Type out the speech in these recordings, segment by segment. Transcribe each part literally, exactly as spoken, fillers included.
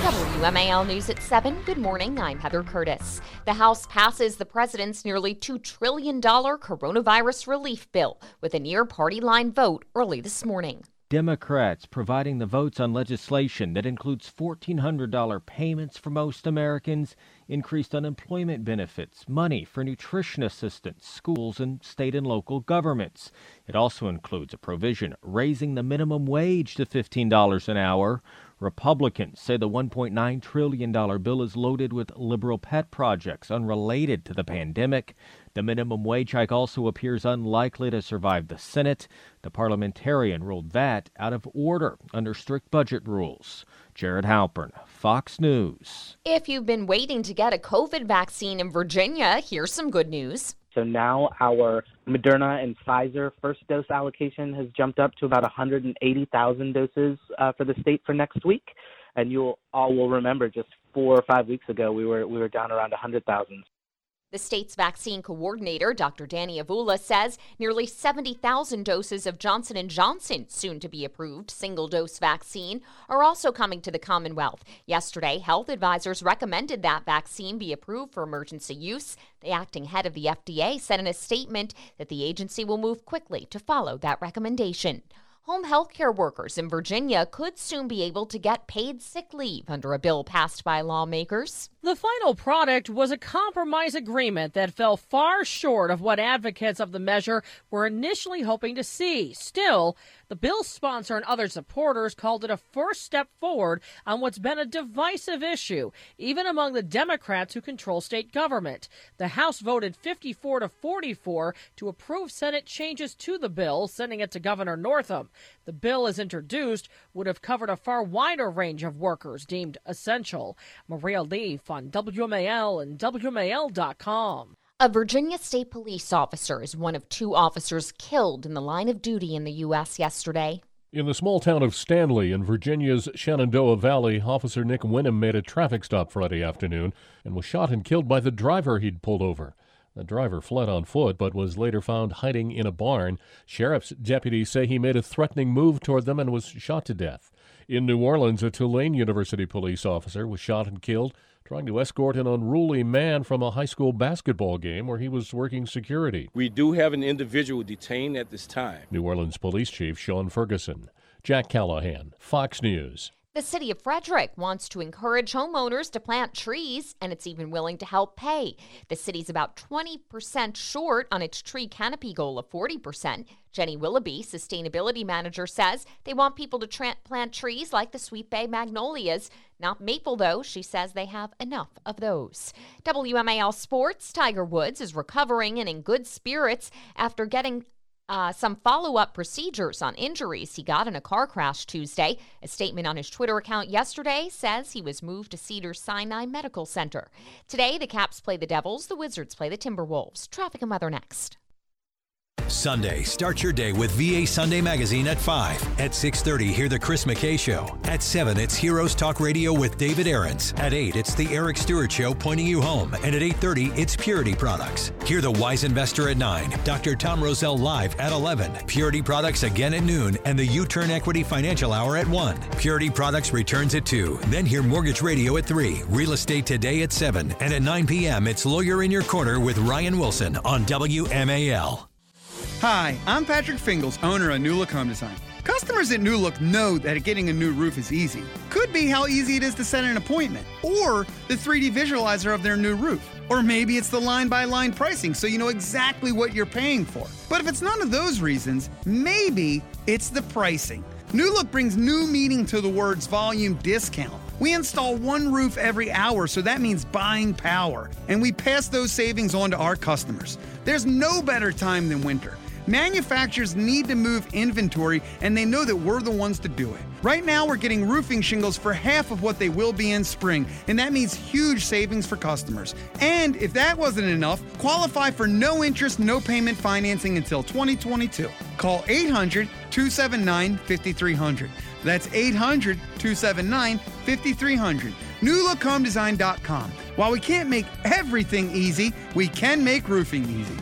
W M A L News at seven. Good morning. I'm Heather Curtis. The House passes the president's nearly two trillion dollars coronavirus relief bill with a near party line vote early this morning. Democrats providing the votes on legislation that includes fourteen hundred dollars payments for most Americans, increased unemployment benefits, money for nutrition assistance, schools, and state and local governments. It also includes a provision raising the minimum wage to fifteen dollars an hour. Republicans say the one point nine trillion dollars bill is loaded with liberal pet projects unrelated to the pandemic. The minimum wage hike also appears unlikely to survive the Senate. The parliamentarian ruled that out of order under strict budget rules. Jared Halpern, Fox News. If you've been waiting to get a COVID vaccine in Virginia, here's some good news. So now our Moderna and Pfizer first dose allocation has jumped up to about one hundred eighty thousand doses uh, for the state for next week. And you all will remember just four or five weeks ago, we were we were down around one hundred thousand. The state's vaccine coordinator, Doctor Danny Avula, says nearly seventy thousand doses of Johnson and Johnson, soon-to-be approved single-dose vaccine, are also coming to the Commonwealth. Yesterday, health advisors recommended that vaccine be approved for emergency use. The acting head of the F D A said in a statement that the agency will move quickly to follow that recommendation. Home health care workers in Virginia could soon be able to get paid sick leave under a bill passed by lawmakers. The final product was a compromise agreement that fell far short of what advocates of the measure were initially hoping to see. Still, the bill's sponsor and other supporters called it a first step forward on what's been a divisive issue, even among the Democrats who control state government. The House voted fifty-four to forty-four to approve Senate changes to the bill, sending it to Governor Northam. The bill, as introduced, would have covered a far wider range of workers deemed essential. Maria Leaf on W M A L and W M A L dot com. A Virginia State Police officer is one of two officers killed in the line of duty in the U S yesterday. In the small town of Stanley in Virginia's Shenandoah Valley, Officer Nick Winham made a traffic stop Friday afternoon and was shot and killed by the driver he'd pulled over. The driver fled on foot but was later found hiding in a barn. Sheriff's deputies say he made a threatening move toward them and was shot to death. In New Orleans, a Tulane University police officer was shot and killed trying to escort an unruly man from a high school basketball game where he was working security. We do have an individual detained at this time. New Orleans Police Chief Sean Ferguson. Jack Callahan, Fox News. The city of Frederick wants to encourage homeowners to plant trees, and it's even willing to help pay. The city's about twenty percent short on its tree canopy goal of forty percent. Jenny Willoughby, sustainability manager, says they want people to tra- plant trees like the Sweet Bay magnolias. Not maple, though. She says they have enough of those. W M A L Sports, Tiger Woods is recovering and in good spirits after getting Uh, some follow-up procedures on injuries he got in a car crash Tuesday. A statement on his Twitter account yesterday says he was moved to Cedars-Sinai Medical Center. Today, the Caps play the Devils, the Wizards play the Timberwolves. Traffic and weather next. Sunday, start your day with V A Sunday Magazine at five. At six thirty, hear The Chris McKay Show. At seven, it's Heroes Talk Radio with David Aarons. At eight, it's The Eric Stewart Show pointing you home. And at eight thirty, it's Purity Products. Hear The Wise Investor at nine. Doctor Tom Rosell live at eleven. Purity Products again at noon. And the U-Turn Equity Financial Hour at one. Purity Products returns at two. Then hear Mortgage Radio at three. Real Estate Today at seven. And at nine p.m., it's Lawyer in Your Corner with Ryan Wilson on W M A L. Hi, I'm Patrick Fingles, owner of New Look Home Design. Customers at New Look know that getting a new roof is easy. Could be how easy it is to set an appointment, or the three D visualizer of their new roof. Or maybe it's the line-by-line pricing so you know exactly what you're paying for. But if it's none of those reasons, maybe it's the pricing. New Look brings new meaning to the words volume discount. We install one roof every hour, so that means buying power. And we pass those savings on to our customers. There's no better time than winter. Manufacturers need to move inventory, and they know that we're the ones to do it. Right now, we're getting roofing shingles for half of what they will be in spring, and that means huge savings for customers. And if that wasn't enough, qualify for no interest, no payment financing until twenty twenty-two. Call eight hundred, two seven nine, five three zero zero. That's eight hundred, two seven nine, five three zero zero. new look home design dot com. While we can't make everything easy, we can make roofing easy.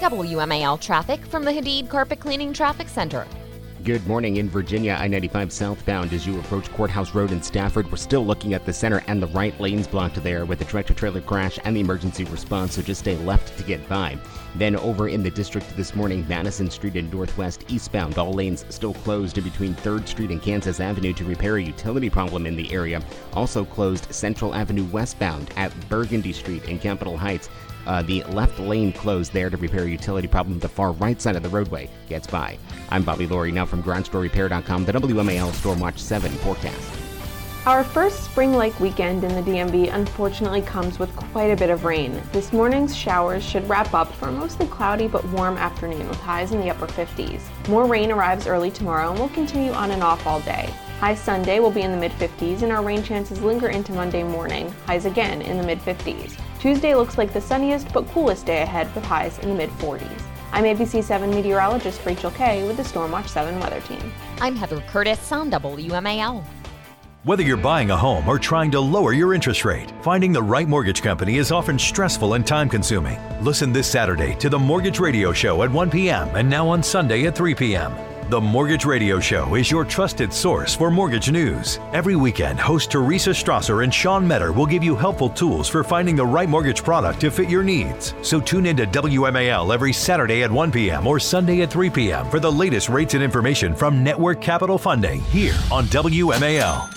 W M A L traffic from the Hadid Carpet Cleaning Traffic Center. Good morning in Virginia. I ninety-five southbound as you approach Courthouse Road in Stafford. We're still looking at the center and the right lanes blocked there with the tractor-trailer crash and the emergency response, so just stay left to get by. Then over in the district this morning, Madison Street and Northwest eastbound, all lanes still closed in between third Street and Kansas Avenue to repair a utility problem in the area. Also closed Central Avenue westbound at Burgundy Street in Capitol Heights. Uh, the left lane closed there to repair a utility problem. The far right side of the roadway gets by. I'm Bobby Laurie, now from garage store repair dot com, the W M A L Storm Watch seven forecast. Our first spring-like weekend in the D M V unfortunately comes with quite a bit of rain. This morning's showers should wrap up for a mostly cloudy but warm afternoon with highs in the upper fifties. More rain arrives early tomorrow and will continue on and off all day. High Sunday will be in the mid-fifties and our rain chances linger into Monday morning, highs again in the mid-fifties. Tuesday looks like the sunniest but coolest day ahead with highs in the mid-forties. I'm A B C seven meteorologist Rachel Kay with the Storm Watch seven weather team. I'm Heather Curtis on W M A L. Whether you're buying a home or trying to lower your interest rate, finding the right mortgage company is often stressful and time-consuming. Listen this Saturday to the Mortgage Radio Show at one p.m. and now on Sunday at three p.m. The Mortgage Radio Show is your trusted source for mortgage news. Every weekend, host Teresa Strasser and Sean Metter will give you helpful tools for finding the right mortgage product to fit your needs. So tune in to W M A L every Saturday at one p.m. or Sunday at three p.m. for the latest rates and information from Network Capital Funding here on W M A L.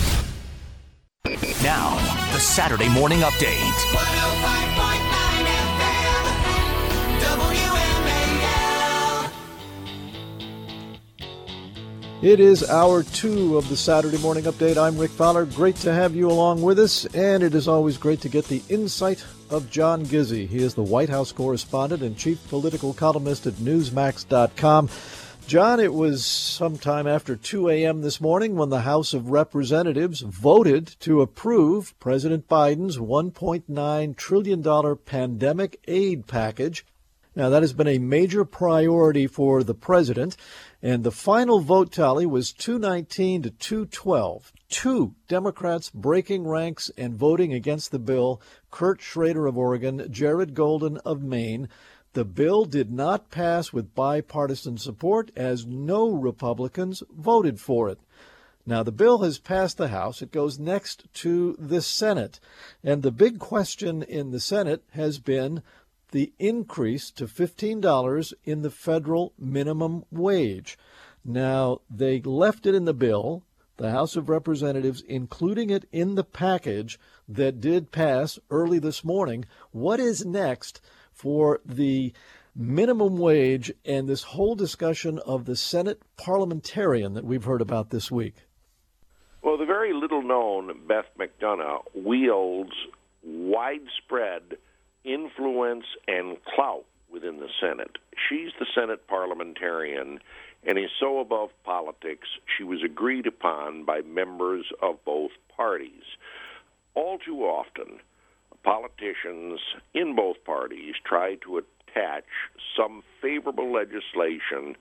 Now, the Saturday Morning Update. one oh five point nine F M, W M A L. It is hour two of the Saturday Morning Update. I'm Rick Fowler. Great to have you along with us, and it is always great to get the insight of John Gizzi. He is the White House correspondent and chief political columnist at Newsmax dot com. John, it was sometime after two a.m. this morning when the House of Representatives voted to approve President Biden's one point nine trillion dollars pandemic aid package. Now, that has been a major priority for the president, and the final vote tally was two nineteen to two twelve. Two Democrats breaking ranks and voting against the bill, Kurt Schrader of Oregon, Jared Golden of Maine. The bill did not pass with bipartisan support as no Republicans voted for it. Now, the bill has passed the House. It goes next to the Senate. And the big question in the Senate has been the increase to fifteen dollars in the federal minimum wage. Now, they left it in the bill, the House of Representatives, including it in the package that did pass early this morning. What is next for the minimum wage and this whole discussion of the Senate parliamentarian that we've heard about this week? Well, the very little-known Beth McDonough wields widespread influence and clout within the Senate. She's the Senate parliamentarian and is so above politics she was agreed upon by members of both parties. All too often, politicians in both parties try to attach some favorable legislation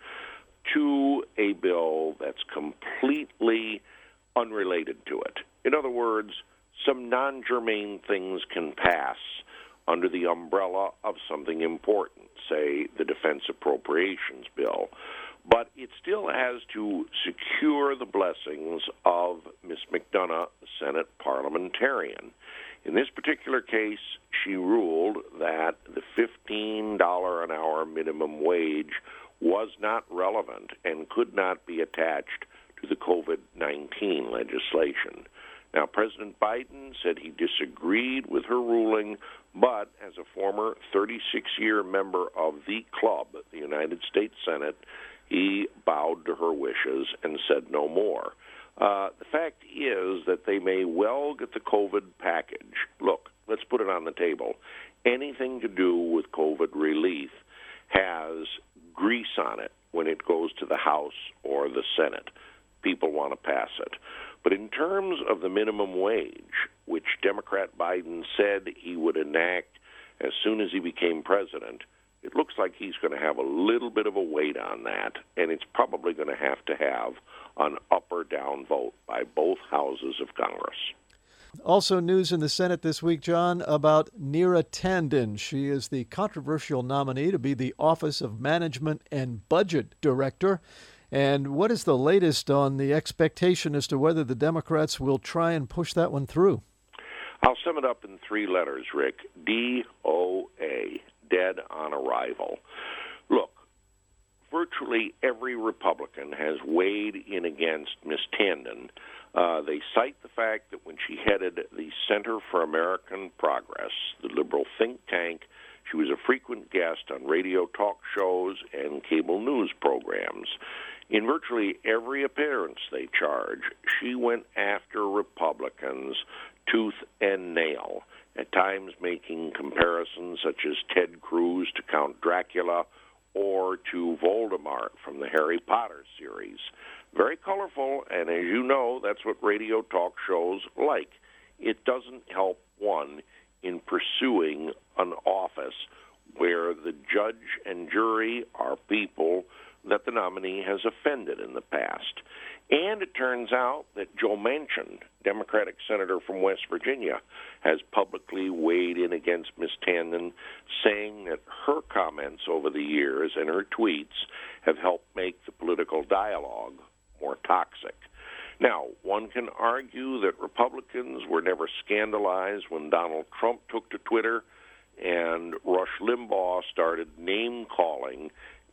to a bill that's completely unrelated to it. In other words, some non-germane things can pass under the umbrella of something important, say the Defense Appropriations Bill. But it still has to secure the blessings of Miz McDonough, the Senate parliamentarian. In this particular case, she ruled that the fifteen dollars an hour minimum wage was not relevant and could not be attached to the COVID nineteen legislation. Now, President Biden said he disagreed with her ruling, but as a former thirty-six-year member of the club, the United States Senate, he bowed to her wishes and said no more. Uh, the fact is that they may well get the COVID package. Look, let's put it on the table. Anything to do with COVID relief has grease on it when it goes to the House or the Senate. People want to pass it. But in terms of the minimum wage, which Democrat Biden said he would enact as soon as he became president, it looks like he's going to have a little bit of a weight on that, and it's probably going to have to have an up or down vote by both houses of Congress. Also news in the Senate this week, John, about Neera Tanden. She is the controversial nominee to be the Office of Management and Budget Director. And what is the latest on the expectation as to whether the Democrats will try and push that one through? I'll sum it up in three letters, Rick. D O A, dead on arrival. Look, virtually every Republican has weighed in against Miz Tanden. Uh, they cite the fact that when she headed the Center for American Progress, the liberal think tank, she was a frequent guest on radio talk shows and cable news programs. In virtually every appearance they charge, she went after Republicans tooth and nail, at times making comparisons such as Ted Cruz to Count Dracula or to Voldemort from the Harry Potter series. Very colorful, and as you know, that's what radio talk shows like. It doesn't help one in pursuing an office where the judge and jury are people that the nominee has offended in the past. And it turns out that Joe Manchin, Democratic senator from West Virginia, has publicly weighed in against Miz Tanden, saying that her comments over the years and her tweets have helped make the political dialogue more toxic. Now, one can argue that Republicans were never scandalized when Donald Trump took to Twitter and Rush Limbaugh started name-calling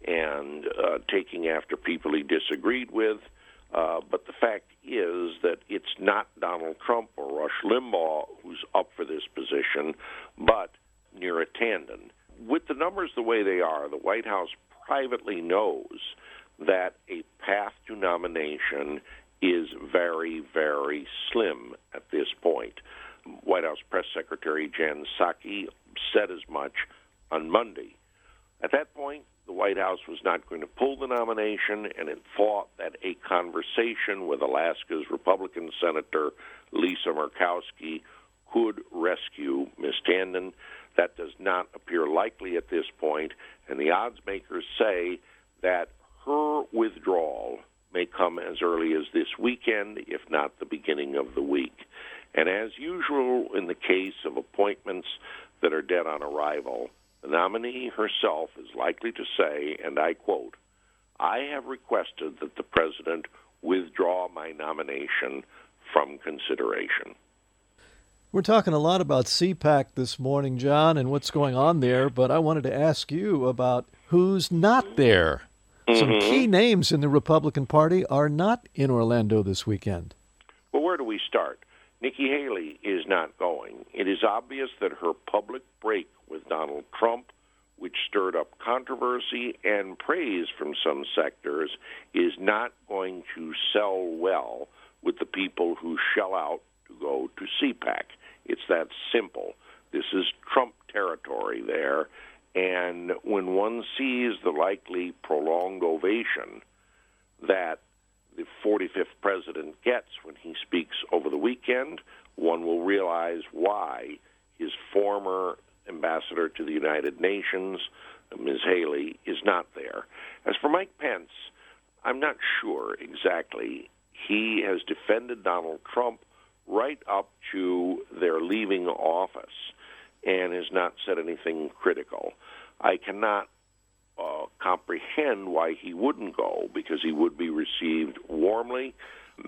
and uh, taking after people he disagreed with. Uh, but the fact is that it's not Donald Trump or Rush Limbaugh who's up for this position, but Neera Tanden. With the numbers the way they are, the White House privately knows that a path to nomination is very, very slim at this point. White House Press Secretary Jen Psaki said as much on Monday. At that point, the White House was not going to pull the nomination, and it thought that a conversation with Alaska's Republican Senator Lisa Murkowski could rescue Miz Tanden. That does not appear likely at this point, and the odds makers say that her withdrawal may come as early as this weekend, if not the beginning of the week. And as usual in the case of appointments that are dead on arrival, the nominee herself is likely to say, and I quote, "I have requested that the president withdraw my nomination from consideration." We're talking a lot about C PAC this morning, John, and what's going on there, but I wanted to ask you about who's not there. Mm-hmm. Some key names in the Republican Party are not in Orlando this weekend. Well, where do we start? Nikki Haley is not going. It is obvious that her public break with Donald Trump, which stirred up controversy and praise from some sectors, is not going to sell well with the people who shell out to go to C PAC. It's that simple. This is Trump territory there, and when one sees the likely prolonged ovation that the forty-fifth president gets when he speaks over the weekend, one will realize why his former ambassador to the United Nations, Miz Haley, is not there. As for Mike Pence, I'm not sure exactly. He has defended Donald Trump right up to their leaving office and has not said anything critical. I cannot uh, comprehend why he wouldn't go, because he would be received warmly.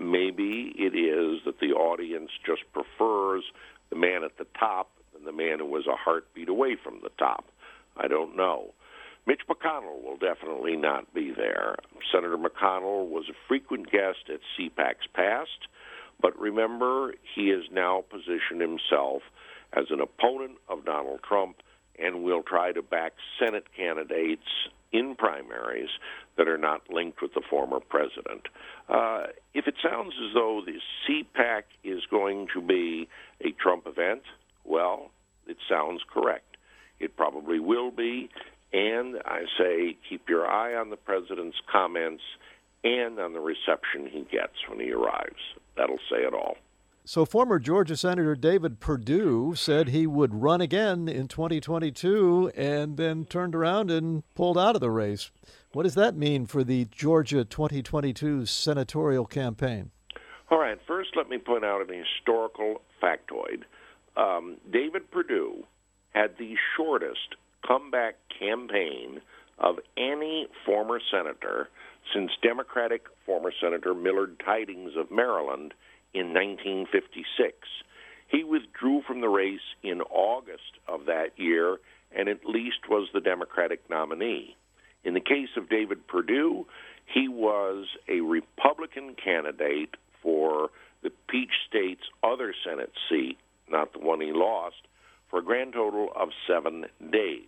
Maybe it is that the audience just prefers the man at the top than the man who was a heartbeat away from the top. I don't know. Mitch McConnell will definitely not be there. Senator McConnell was a frequent guest at C PAC's past, but remember, he has now positioned himself as an opponent of Donald Trump and will try to back Senate candidates in primaries that are not linked with the former president. Uh, if it sounds as though the C PAC is going to be a Trump event, well, it sounds correct. It probably will be, and I say keep your eye on the president's comments and on the reception he gets when he arrives. That'll say it all. So former Georgia Senator David Perdue said he would run again in twenty twenty-two and then turned around and pulled out of the race. What does that mean for the Georgia twenty twenty-two senatorial campaign? All right, first let me point out an historical factoid. Um, David Perdue had the shortest comeback campaign of any former senator since Democratic former Senator Millard Tydings of Maryland in nineteen fifty-six. He withdrew from the race in August of that year and at least was the Democratic nominee. In the case of David Perdue, he was a Republican candidate for the Peach State's other Senate seat, not the one he lost, for a grand total of seven days.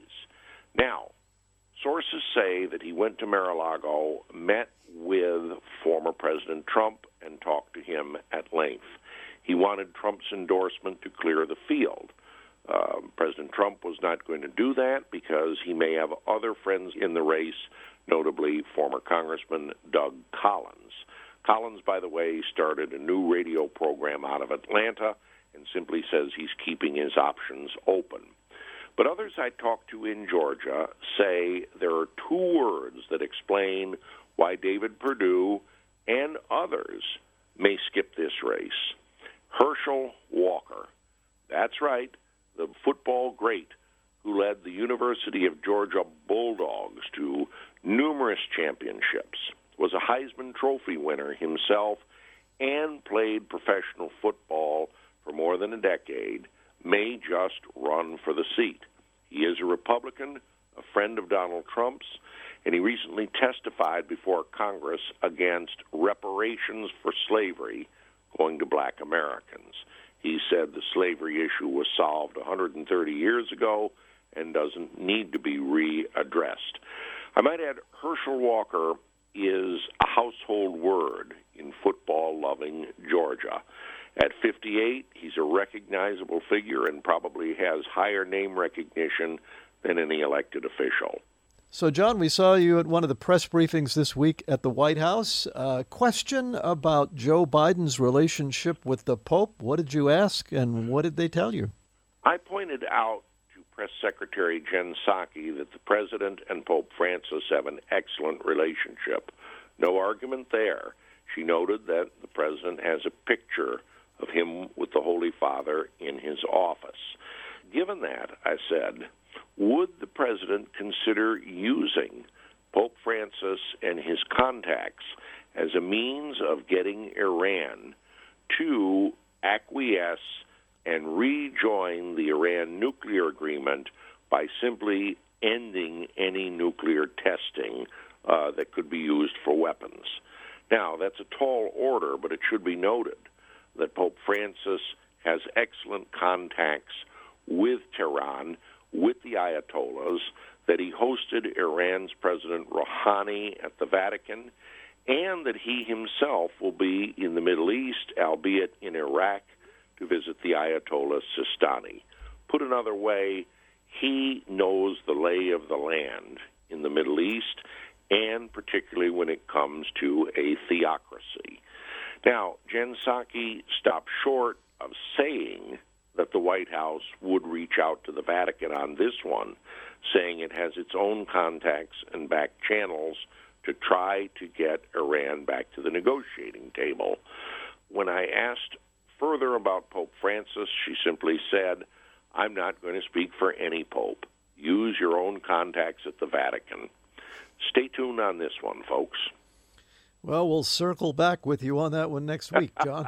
Now, sources say that he went to Mar-a-Lago, met with former President Trump, and talked to him at length. He wanted Trump's endorsement to clear the field. Uh, President Trump was not going to do that because he may have other friends in the race, notably former Congressman Doug Collins. Collins, by the way, started a new radio program out of Atlanta and simply says he's keeping his options open. But others I talked to in Georgia say there are two words that explain why David Perdue and others may skip this race. Herschel Walker. That's right, the football great who led the University of Georgia Bulldogs to numerous championships, was a Heisman Trophy winner himself, and played professional football for more than a decade, may just run for the seat. He is a Republican, a friend of Donald Trump's, and he recently testified before Congress against reparations for slavery going to black Americans. He said the slavery issue was solved one hundred thirty years ago and doesn't need to be readdressed. I might add, Herschel Walker is a household word in football-loving Georgia. At fifty-eight, he's a recognizable figure and probably has higher name recognition than any elected official. So, John, we saw you at one of the press briefings this week at the White House. Uh, question about Joe Biden's relationship with the Pope. What did you ask, and what did they tell you? I pointed out to Press Secretary Jen Psaki that the President and Pope Francis have an excellent relationship. No argument there. She noted that the President has a picture of him with the Holy Father in his office. Given that, I said, would the President consider using Pope Francis and his contacts as a means of getting Iran to acquiesce and rejoin the Iran nuclear agreement by simply ending any nuclear testing uh, that could be used for weapons? Now, that's a tall order, but it should be noted that Pope Francis has excellent contacts with Tehran, with the Ayatollahs, that he hosted Iran's President Rouhani at the Vatican, and that he himself will be in the Middle East, albeit in Iraq, to visit the Ayatollah Sistani. Put another way, he knows the lay of the land in the Middle East, and particularly when it comes to a theocracy. Now, Jen Psaki stopped short of saying that the White House would reach out to the Vatican on this one, saying it has its own contacts and back channels to try to get Iran back to the negotiating table. When I asked further about Pope Francis, she simply said, I'm not going to speak for any pope. Use your own contacts at the Vatican. Stay tuned on this one, folks. Well, we'll circle back with you on that one next week, John.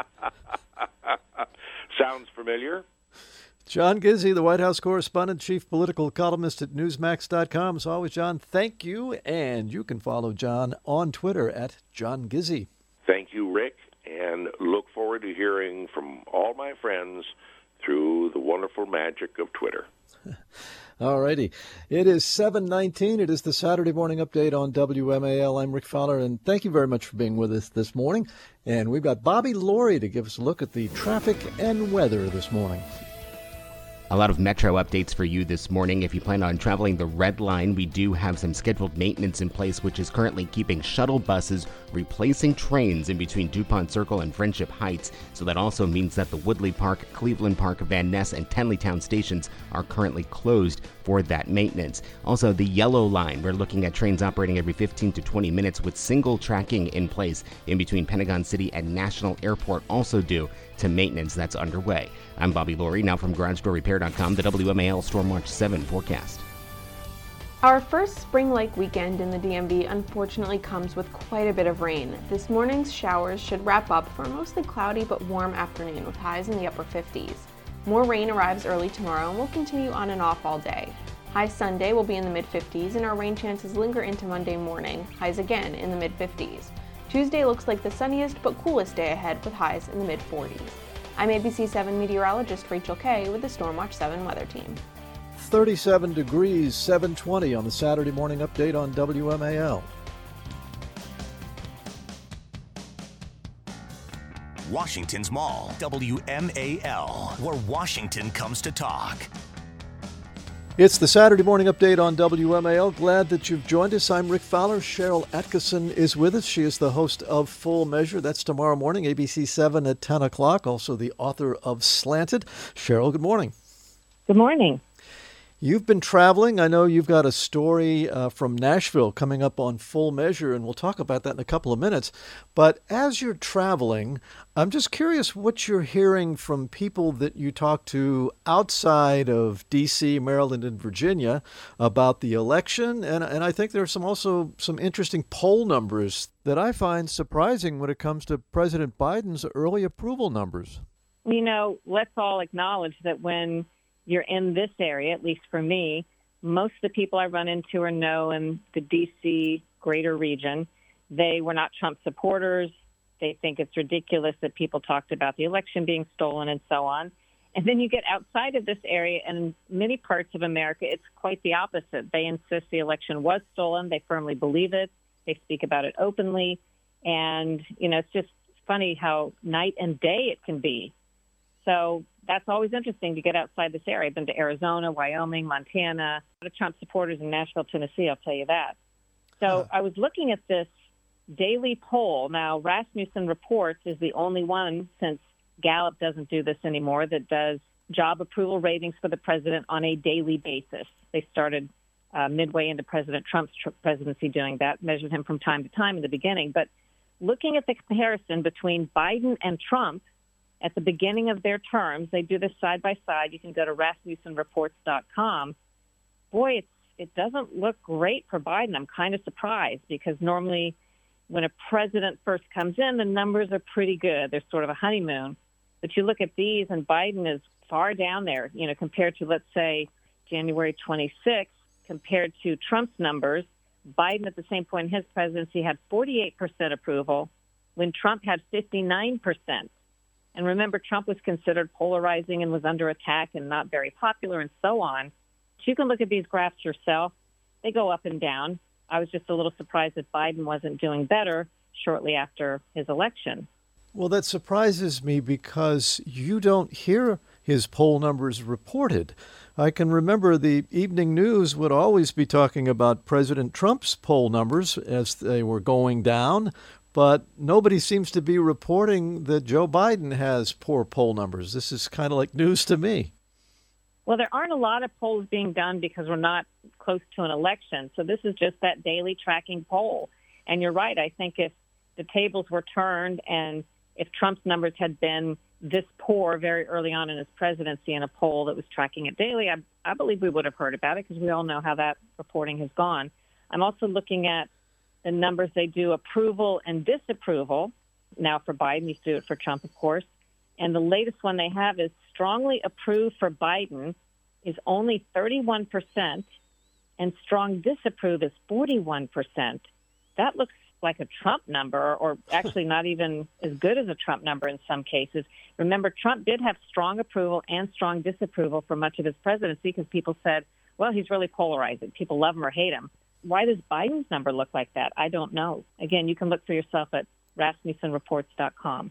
Sounds familiar? John Gizzi, the White House correspondent, chief political columnist at Newsmax dot com. As always, John, thank you. And you can follow John on Twitter at John Gizzi. Thank you, Rick, and look forward to hearing from all my friends through the wonderful magic of Twitter. All righty. It is seven nineteen. It is the Saturday Morning Update on W M A L. I'm Rick Fowler, and thank you very much for being with us this morning. And we've got Bobby Laurie to give us a look at the traffic and weather this morning. A lot of Metro updates for you this morning. If you plan on traveling the Red Line, we do have some scheduled maintenance in place, which is currently keeping shuttle buses replacing trains in between DuPont Circle and Friendship Heights. So that also means that the Woodley Park, Cleveland Park, Van Ness, and Tenleytown stations are currently closed for that maintenance. Also, the Yellow Line, we're looking at trains operating every fifteen to twenty minutes with single tracking in place in between Pentagon City and National Airport, also due to maintenance that's underway. I'm Bobby Laurie, now from garage door repair dot com, the W M A L Stormwatch seven forecast. Our first spring-like weekend in the D M V unfortunately comes with quite a bit of rain. This morning's showers should wrap up for a mostly cloudy but warm afternoon with highs in the upper fifties. More rain arrives early tomorrow and will continue on and off all day. High Sunday will be in the mid-fifties and our rain chances linger into Monday morning, highs again in the mid-fifties. Tuesday looks like the sunniest but coolest day ahead with highs in the mid-forties. I'm A B C seven meteorologist Rachel Kay with the Stormwatch seven weather team. thirty-seven degrees, seven twenty on the Saturday morning update on W M A L. Washington's Mall, W M A L, where Washington comes to talk. It's the Saturday morning update on W M A L. Glad that you've joined us. I'm Rick Fowler. Cheryl Atkinson is with us. She is the host of Full Measure. That's tomorrow morning, A B C seven at ten o'clock. Also the author of Slanted. Cheryl, good morning. Good morning. You've been traveling. I know you've got a story uh, from Nashville coming up on Full Measure, and we'll talk about that in a couple of minutes. But as you're traveling, I'm just curious what you're hearing from people that you talk to outside of D C, Maryland, and Virginia about the election. And, and I think there are some also some interesting poll numbers that I find surprising when it comes to President Biden's early approval numbers. You know, let's all acknowledge that when you're in this area, at least for me, most of the people I run into or know in the D C greater region, they were not Trump supporters. They think it's ridiculous that people talked about the election being stolen and so on. And then you get outside of this area, and in many parts of America, it's quite the opposite. They insist the election was stolen. They firmly believe it. They speak about it openly. And, you know, it's just funny how night and day it can be. So that's always interesting to get outside this area. I've been to Arizona, Wyoming, Montana, a lot of Trump supporters in Nashville, Tennessee, I'll tell you that. So I was looking at this daily poll. Now, Rasmussen Reports is the only one, since Gallup doesn't do this anymore, that does job approval ratings for the president on a daily basis. They started uh, midway into President Trump's tr- presidency doing that, measured him from time to time in the beginning. But looking at the comparison between Biden and Trump, at the beginning of their terms, they do this side by side. You can go to Rasmussen Reports dot com. Boy, it's, it doesn't look great for Biden. I'm kind of surprised because normally when a president first comes in, the numbers are pretty good. There's sort of a honeymoon. But you look at these, and Biden is far down there, you know, compared to, let's say, January twenty-sixth, compared to Trump's numbers. Biden at the same point in his presidency had forty-eight percent approval when Trump had fifty-nine percent. And remember, Trump was considered polarizing and was under attack and not very popular and so on. But you can look at these graphs yourself. They go up and down. I was just a little surprised that Biden wasn't doing better shortly after his election. Well, that surprises me because you don't hear his poll numbers reported. I can remember the evening news would always be talking about President Trump's poll numbers as they were going down, but nobody seems to be reporting that Joe Biden has poor poll numbers. This is kind of like news to me. Well, there aren't a lot of polls being done because we're not close to an election. So this is just that daily tracking poll. And you're right. I think if the tables were turned and if Trump's numbers had been this poor very early on in his presidency in a poll that was tracking it daily, I, I believe we would have heard about it because we all know how that reporting has gone. I'm also looking at the numbers they do approval and disapproval. Now for Biden, you do it for Trump, of course. And the latest one they have is strongly approved for Biden is only thirty-one percent and strong disapprove is forty-one percent. That looks like a Trump number, or actually not even as good as a Trump number in some cases. Remember, Trump did have strong approval and strong disapproval for much of his presidency because people said, well, he's really polarizing. People love him or hate him. Why does Biden's number look like that? I don't know. Again, you can look for yourself at Rasmussen Reports dot com.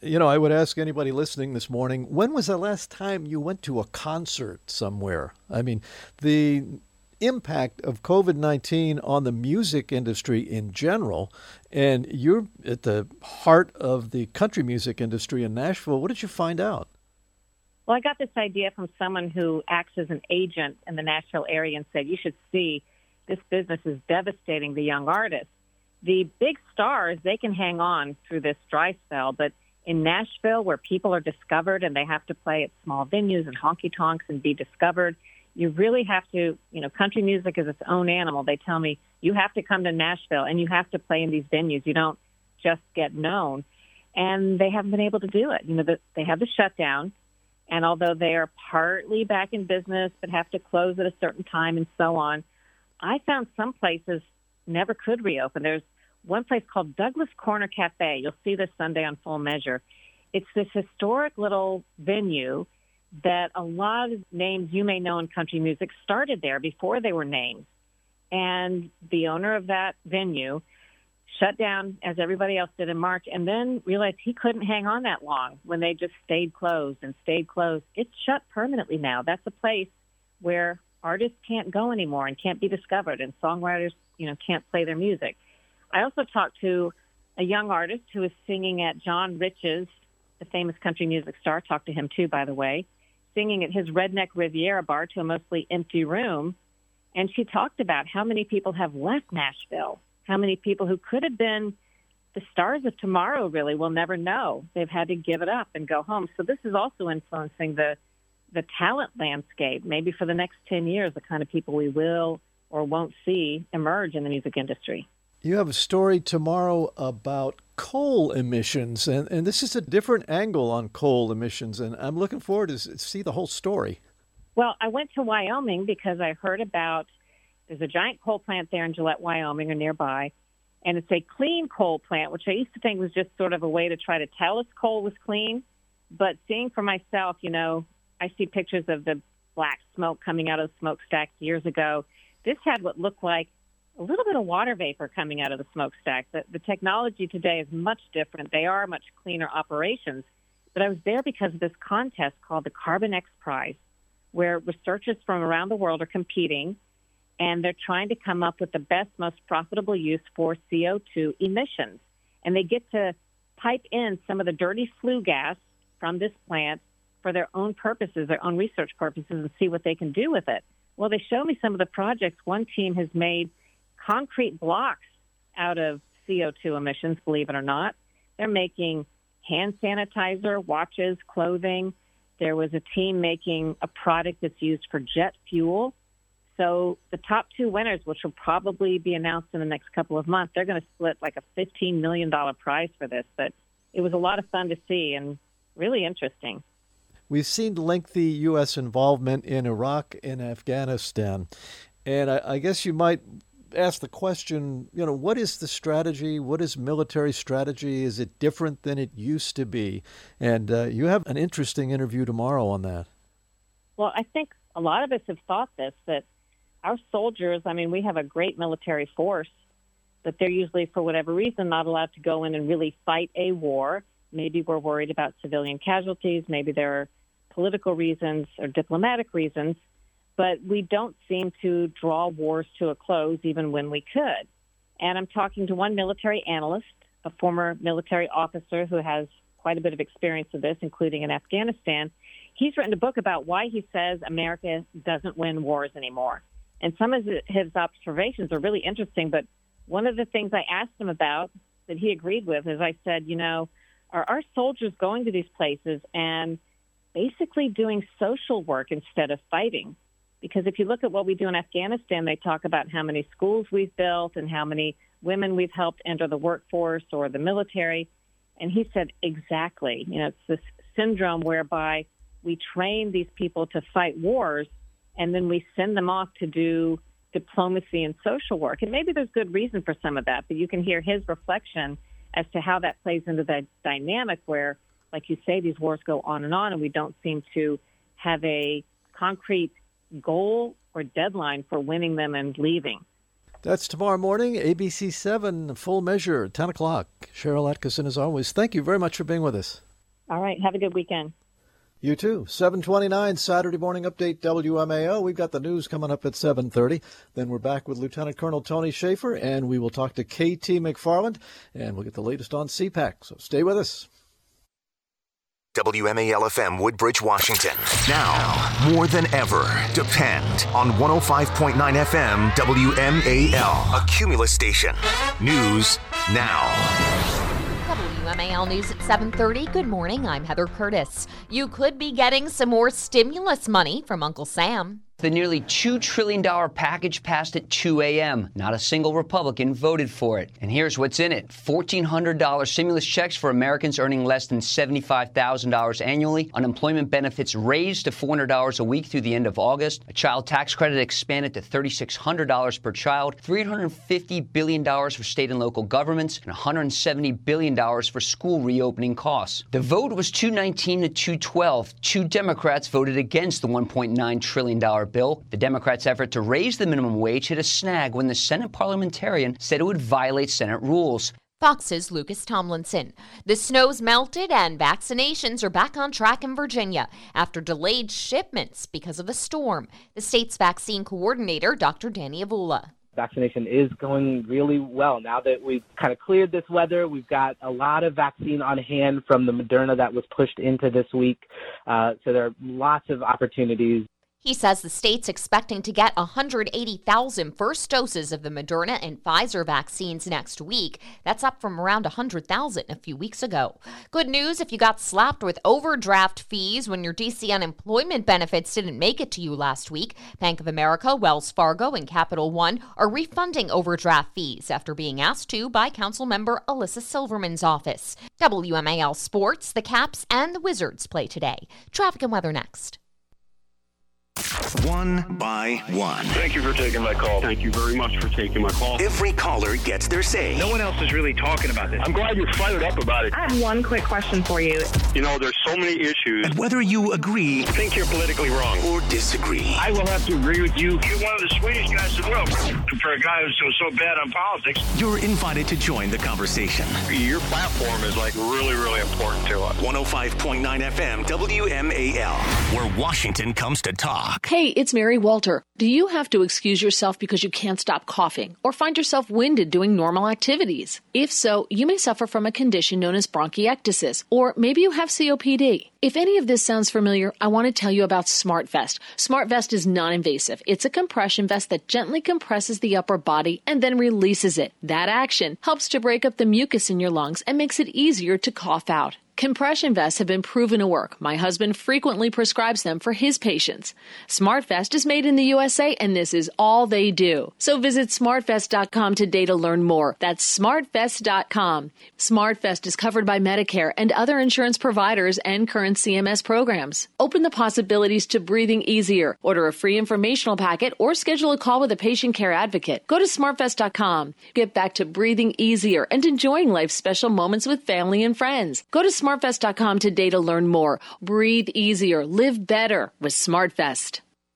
You know, I would ask anybody listening this morning, when was the last time you went to a concert somewhere? I mean, the impact of COVID nineteen on the music industry in general, and you're at the heart of the country music industry in Nashville. What did you find out? Well, I got this idea from someone who acts as an agent in the Nashville area and said, you should see this business is devastating the young artists. The big stars, they can hang on through this dry spell, but in Nashville, where people are discovered and they have to play at small venues and honky-tonks and be discovered, you really have to, you know, country music is its own animal. They tell me you have to come to Nashville and you have to play in these venues. You don't just get known. And they haven't been able to do it. You know, the, they have the shutdown. And although they are partly back in business but have to close at a certain time and so on, I found some places never could reopen. There's one place called Douglas Corner Cafe. You'll see this Sunday on Full Measure. It's this historic little venue that a lot of names you may know in country music started there before they were names. And the owner of that venue shut down, as everybody else did in March, and then realized he couldn't hang on that long when they just stayed closed and stayed closed. It's shut permanently now. That's a place where artists can't go anymore and can't be discovered, and songwriters, you know, can't play their music. I also talked to a young artist who is singing at John Rich's, the famous country music star. Talked to him too, by the way, singing at his Redneck Riviera bar to a mostly empty room. And she talked about how many people have left Nashville, how many people who could have been the stars of tomorrow really will never know. They've had to give it up and go home. So this is also influencing the the talent landscape, maybe for the next ten years, the kind of people we will or won't see emerge in the music industry. You have a story tomorrow about coal emissions, and, and this is a different angle on coal emissions, and I'm looking forward to see the whole story. Well, I went to Wyoming because I heard about, there's a giant coal plant there in Gillette, Wyoming, or nearby, and it's a clean coal plant, which I used to think was just sort of a way to try to tell us coal was clean. But seeing for myself, you know, I see pictures of the black smoke coming out of the smokestacks years ago. This had what looked like a little bit of water vapor coming out of the smokestack. The, the technology today is much different. They are much cleaner operations. But I was there because of this contest called the Carbon X Prize, where researchers from around the world are competing, and they're trying to come up with the best, most profitable use for C O two emissions. And they get to pipe in some of the dirty flue gas from this plant for their own purposes, their own research purposes, and see what they can do with it. Well, they show me some of the projects. One team has made concrete blocks out of C O two emissions, believe it or not. They're making hand sanitizer, watches, clothing. There was a team making a product that's used for jet fuel. So the top two winners, which will probably be announced in the next couple of months, they're going to split like a fifteen million dollars prize for this. But it was a lot of fun to see and really interesting. We've seen lengthy U S involvement in Iraq and Afghanistan. And I, I guess you might ask the question, you know, what is the strategy? What is military strategy? Is it different than it used to be? And uh, you have an interesting interview tomorrow on that. Well, I think a lot of us have thought this, that our soldiers, I mean, we have a great military force, but they're usually, for whatever reason, not allowed to go in and really fight a war. Maybe we're worried about civilian casualties. Maybe there are political reasons or diplomatic reasons, but we don't seem to draw wars to a close even when we could. And I'm talking to one military analyst, a former military officer who has quite a bit of experience of this, including in Afghanistan. He's written a book about why he says America doesn't win wars anymore. And some of his observations are really interesting, but one of the things I asked him about that he agreed with is I said, you know, are our soldiers going to these places and basically doing social work instead of fighting? Because if you look at what we do in Afghanistan, they talk about how many schools we've built and how many women we've helped enter the workforce or the military. And he said, exactly. You know, it's this syndrome whereby we train these people to fight wars and then we send them off to do diplomacy and social work. And maybe there's good reason for some of that, but you can hear his reflection as to how that plays into the dynamic where, like you say, these wars go on and on, and we don't seem to have a concrete goal or deadline for winning them and leaving. That's tomorrow morning, A B C seven, Full Measure, ten o'clock. Sharyl Attkisson, as always, thank you very much for being with us. All right. Have a good weekend. You too. seven twenty-nine Saturday Morning Update W M A O. We've got the news coming up at seven thirty. Then we're back with Lieutenant Colonel Tony Schaefer, and we will talk to K T McFarland, and we'll get the latest on C PAC. So stay with us. W M A L F M Woodbridge, Washington. Now, more than ever, depend on one oh five point nine F M W M A L, a Cumulus station. News now. W M A L News at seven thirty. Good morning. I'm Heather Curtis. You could be getting some more stimulus money from Uncle Sam. The nearly two trillion dollars package passed at two a.m. Not a single Republican voted for it. And here's what's in it. fourteen hundred dollars stimulus checks for Americans earning less than seventy-five thousand dollars annually. Unemployment benefits raised to four hundred dollars a week through the end of August. A child tax credit expanded to three thousand six hundred dollars per child. three hundred fifty billion dollars for state and local governments. And one hundred seventy billion dollars for school reopening costs. The vote was two nineteen to two twelve. Two Democrats voted against the one point nine trillion dollars bill. The Democrats' effort to raise the minimum wage hit a snag when the Senate parliamentarian said it would violate Senate rules. Fox's Lucas Tomlinson. The snow's melted and vaccinations are back on track in Virginia after delayed shipments because of the storm. The state's vaccine coordinator, Doctor Danny Avula. Vaccination is going really well. Now that we've kind of cleared this weather, we've got a lot of vaccine on hand from the Moderna that was pushed into this week. Uh, so there are lots of opportunities. He says the state's expecting to get one hundred eighty thousand first doses of the Moderna and Pfizer vaccines next week. That's up from around one hundred thousand a few weeks ago. Good news if you got slapped with overdraft fees when your D C unemployment benefits didn't make it to you last week. Bank of America, Wells Fargo, and Capital One are refunding overdraft fees after being asked to by Councilmember Alyssa Silverman's office. W M A L Sports, the Caps and the Wizards play today. Traffic and weather next. One by one. Thank you for taking my call. Thank you very much for taking my call. Every caller gets their say. No one else is really talking about this. I'm glad you're fired up about it. I have one quick question for you. You know, there's so many issues. And whether you agree, think you're politically wrong, or disagree, I will have to agree with you. You're one of the sweetest guys in the world. For a guy who's so, so bad on politics, you're invited to join the conversation. Your platform is like really, really important to us. one oh five point nine F M W M A L, where Washington comes to talk. Hey, it's Mary Walter. Do you have to excuse yourself because you can't stop coughing or find yourself winded doing normal activities? If so, you may suffer from a condition known as bronchiectasis, or maybe you have C O P D. If any of this sounds familiar, I want to tell you about SmartVest. SmartVest is non-invasive. It's a compression vest that gently compresses the upper body and then releases it. That action helps to break up the mucus in your lungs and makes it easier to cough out. Compression vests have been proven to work. My husband frequently prescribes them for his patients. SmartVest is made in the U S A, and this is all they do. So visit smart vest dot com today to learn more. That's smart vest dot com. SmartVest is covered by Medicare and other insurance providers and current C M S programs. Open the possibilities to breathing easier. Order a free informational packet or schedule a call with a patient care advocate. Go to smart vest dot com. Get back to breathing easier and enjoying life's special moments with family and friends. Go to smart vest dot com today to learn more. Breathe easier. Live better with SmartVest.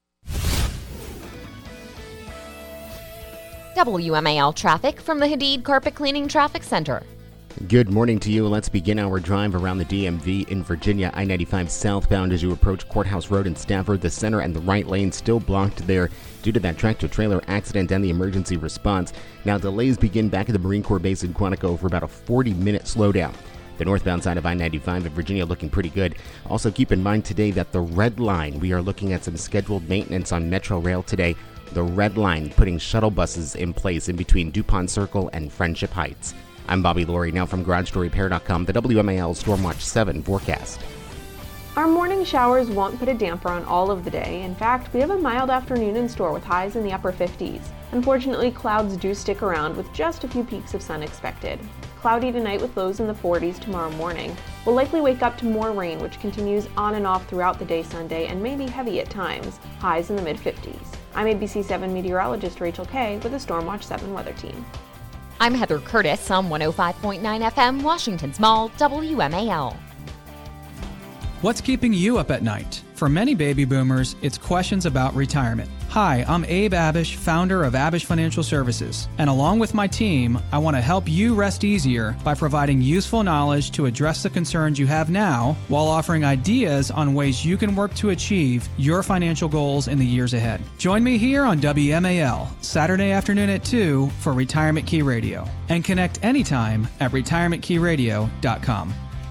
W M A L traffic from the Hadid Carpet Cleaning Traffic Center. Good morning to you. Let's begin our drive around the D M V in Virginia. I ninety-five southbound as you approach Courthouse Road in Stafford. The center and the right lane still blocked there due to that tractor-trailer accident and the emergency response. Now delays begin back at the Marine Corps base in Quantico for about a forty-minute slowdown. The northbound side of I ninety-five in Virginia looking pretty good. Also keep in mind today that the Red Line, we are looking at some scheduled maintenance on Metro Rail today. The Red Line putting shuttle buses in place in between DuPont Circle and Friendship Heights. I'm Bobby Laurie, now from Garage Door Repair dot com, the W M A L Stormwatch seven forecast. Our morning showers won't put a damper on all of the day. In fact, we have a mild afternoon in store with highs in the upper fifties. Unfortunately, clouds do stick around with just a few peaks of sun expected. Cloudy tonight with lows in the forties tomorrow morning. We'll likely wake up to more rain, which continues on and off throughout the day Sunday and may be heavy at times. Highs in the mid fifties. I'm A B C seven meteorologist Rachel Kay with the Stormwatch seven weather team. I'm Heather Curtis on one oh five point nine F M, Washington's Mall, W M A L. What's keeping you up at night? For many baby boomers, it's questions about retirement. Hi, I'm Abe Abish, founder of Abish Financial Services, and along with my team, I want to help you rest easier by providing useful knowledge to address the concerns you have now while offering ideas on ways you can work to achieve your financial goals in the years ahead. Join me here on W M A L, Saturday afternoon at two for Retirement Key Radio, and connect anytime at retirement key radio dot com.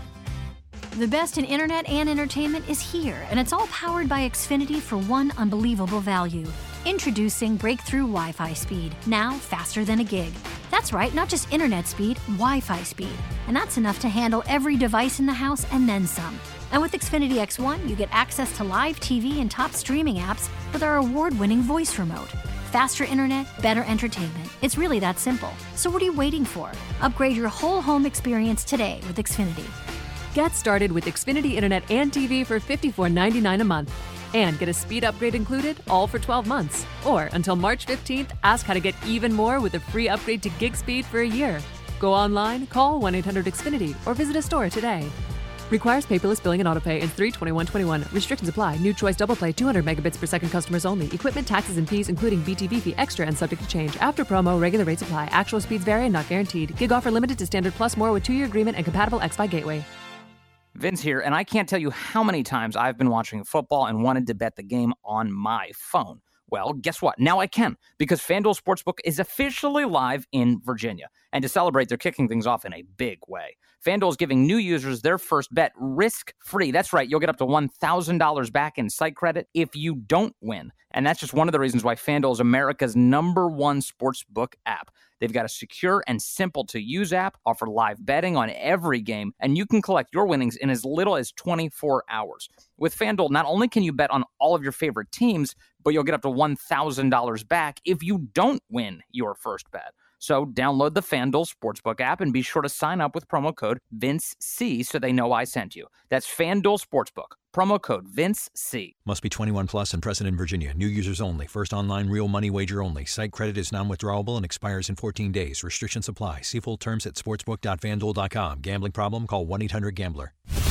The best in internet and entertainment is here, and it's all powered by Xfinity for one unbelievable value. Introducing breakthrough Wi-Fi speed, now faster than a gig. That's right, not just internet speed, Wi-Fi speed. And that's enough to handle every device in the house and then some. And with Xfinity X one, you get access to live T V and top streaming apps with our award-winning voice remote. Faster internet, better entertainment. It's really that simple. So what are you waiting for? Upgrade your whole home experience today with Xfinity. Get started with Xfinity Internet and T V for fifty-four ninety-nine a month. And get a speed upgrade included, all for twelve months. Or until March fifteenth, ask how to get even more with a free upgrade to gig speed for a year. Go online, call one eight hundred X Finity, or visit a store today. Requires paperless billing and autopay in three twenty-one twenty-one. Restrictions apply. New choice double play two hundred megabits per second customers only. Equipment, taxes, and fees including B T V fee extra and subject to change. After promo, regular rates apply. Actual speeds vary and not guaranteed. Gig offer limited to standard plus more with two-year agreement and compatible X-Fi gateway. Vince here, and I can't tell you how many times I've been watching football and wanted to bet the game on my phone. Well, guess what? Now I can, because FanDuel Sportsbook is officially live in Virginia. And to celebrate, they're kicking things off in a big way. FanDuel is giving new users their first bet risk-free. That's right, you'll get up to one thousand dollars back in site credit if you don't win. And that's just one of the reasons why FanDuel is America's number one sportsbook app. They've got a secure and simple-to-use app, offer live betting on every game, and you can collect your winnings in as little as twenty-four hours. With FanDuel, not only can you bet on all of your favorite teams, but you'll get up to one thousand dollars back if you don't win your first bet. So download the FanDuel Sportsbook app and be sure to sign up with promo code VinceC so they know I sent you. That's FanDuel Sportsbook. Promo code VinceC. Must be twenty-one plus and present in Virginia. New users only. First online real money wager only. Site credit is non-withdrawable and expires in fourteen days. Restrictions apply. See full terms at sportsbook dot fanduel dot com. Gambling problem? Call one eight hundred gambler.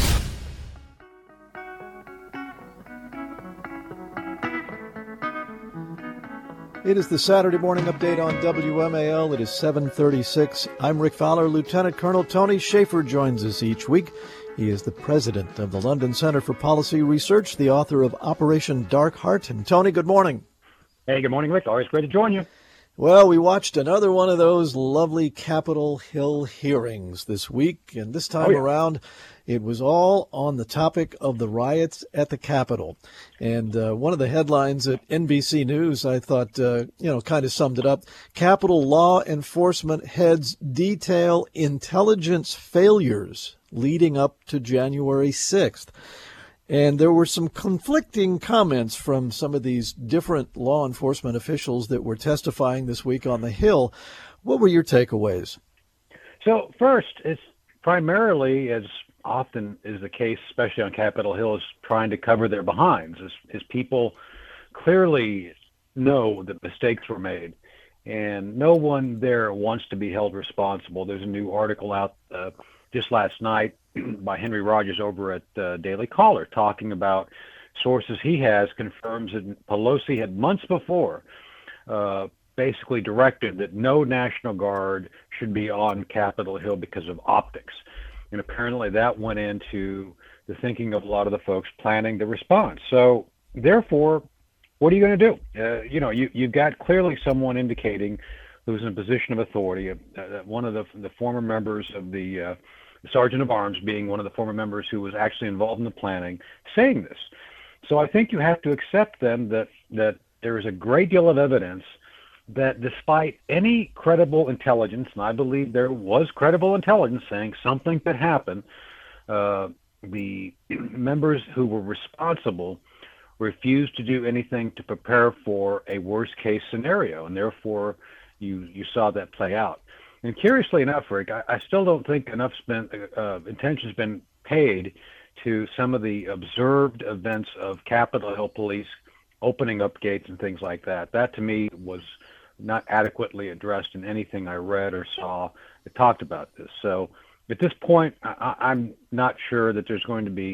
It is the Saturday morning update on W M A L. It is seven thirty-six. I'm Rick Fowler. Lieutenant Colonel Tony Shaffer joins us each week. He is the president of the London Center for Policy Research, the author of Operation Dark Heart. And Tony, good morning. Hey, good morning, Rick. Always great to join you. Well, we watched another one of those lovely Capitol Hill hearings this week, and this time oh, yeah. around, it was all on the topic of the riots at the Capitol. And uh, one of the headlines at N B C News, I thought, uh, you know, kind of summed it up. Capitol law enforcement heads detail intelligence failures leading up to January sixth. And there were some conflicting comments from some of these different law enforcement officials that were testifying this week on the Hill. What were your takeaways? So first, it's primarily, as often is the case, especially on Capitol Hill, is trying to cover their behinds, as, as people clearly know that mistakes were made. And no one there wants to be held responsible. There's a new article out uh, just last night by Henry Rogers over at uh, Daily Caller, talking about sources he has confirms that Pelosi had months before uh, basically directed that no National Guard should be on Capitol Hill because of optics. And apparently that went into the thinking of a lot of the folks planning the response. So therefore, what are you going to do? Uh, you know, you, you've got clearly someone indicating who's in a position of authority, uh, one of the, the former members of the uh, Sergeant of Arms being one of the former members who was actually involved in the planning, saying this. So I think you have to accept then that, that there is a great deal of evidence that despite any credible intelligence, and I believe there was credible intelligence saying something could happen, uh, the members who were responsible refused to do anything to prepare for a worst-case scenario, and therefore you, you saw that play out. And curiously enough, Rick, I, I still don't think enough spent, uh, attention has been paid to some of the observed events of Capitol Hill police opening up gates and things like that. That, to me, was not adequately addressed in anything I read or saw that talked about this. So at this point, I, I'm not sure that there's going to be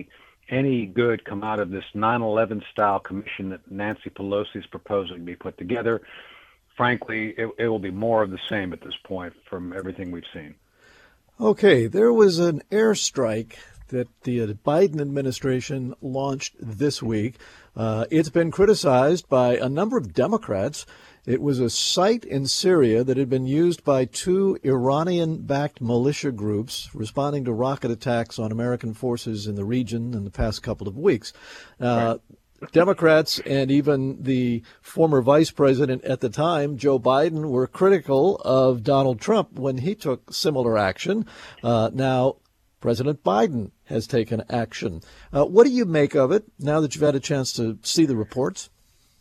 any good come out of this nine eleven style commission that Nancy Pelosi is proposing to be put together. Frankly, it, it will be more of the same at this point from everything we've seen. Okay, there was an airstrike that the Biden administration launched this week. Uh, it's been criticized by a number of Democrats. It was a site in Syria that had been used by two Iranian-backed militia groups responding to rocket attacks on American forces in the region in the past couple of weeks. Uh, right. Democrats and even the former vice president at the time, Joe Biden, were critical of Donald Trump when he took similar action. Uh, now, President Biden has taken action. Uh, what do you make of it now that you've had a chance to see the reports?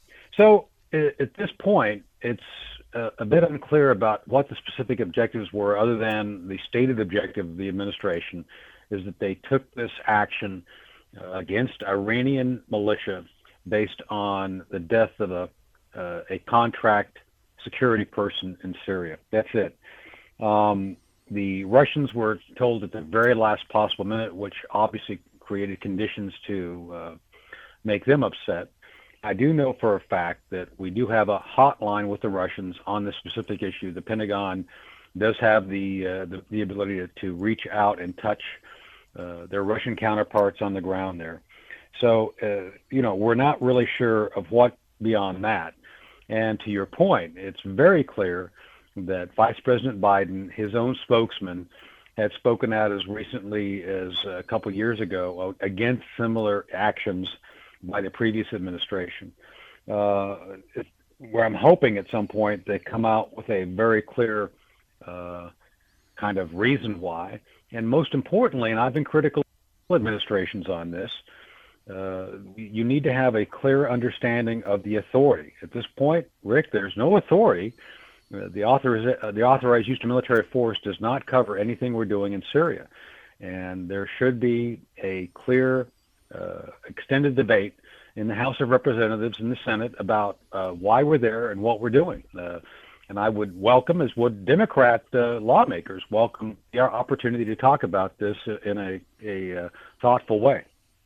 So at this point, it's uh, a bit unclear about what the specific objectives were, other than the stated objective of the administration is that they took this action uh, against Iranian militia based on the death of a uh, a contract security person in Syria. That's it. Um, the Russians were told at the very last possible minute, which obviously created conditions to uh, make them upset. I do know for a fact that we do have a hotline with the Russians on this specific issue. The Pentagon does have the uh, the, the ability to, to reach out and touch uh, their Russian counterparts on the ground there. So, uh, you know, we're not really sure of what beyond that. And to your point, it's very clear that Vice President Biden, his own spokesman, had spoken out as recently as a couple years ago against similar actions by the previous administration, uh, it, where I'm hoping at some point they come out with a very clear uh, kind of reason why. And most importantly, and I've been critical of administrations on this, uh, you need to have a clear understanding of the authority. At this point, Rick, there's no authority. Uh, the, authoriz- uh, the authorized use of military force does not cover anything we're doing in Syria. And there should be a clear Uh, extended debate in the House of Representatives and the Senate about uh, why we're there and what we're doing. Uh, and I would welcome, as would Democrat uh, lawmakers, welcome the opportunity to talk about this in a, a uh, thoughtful way.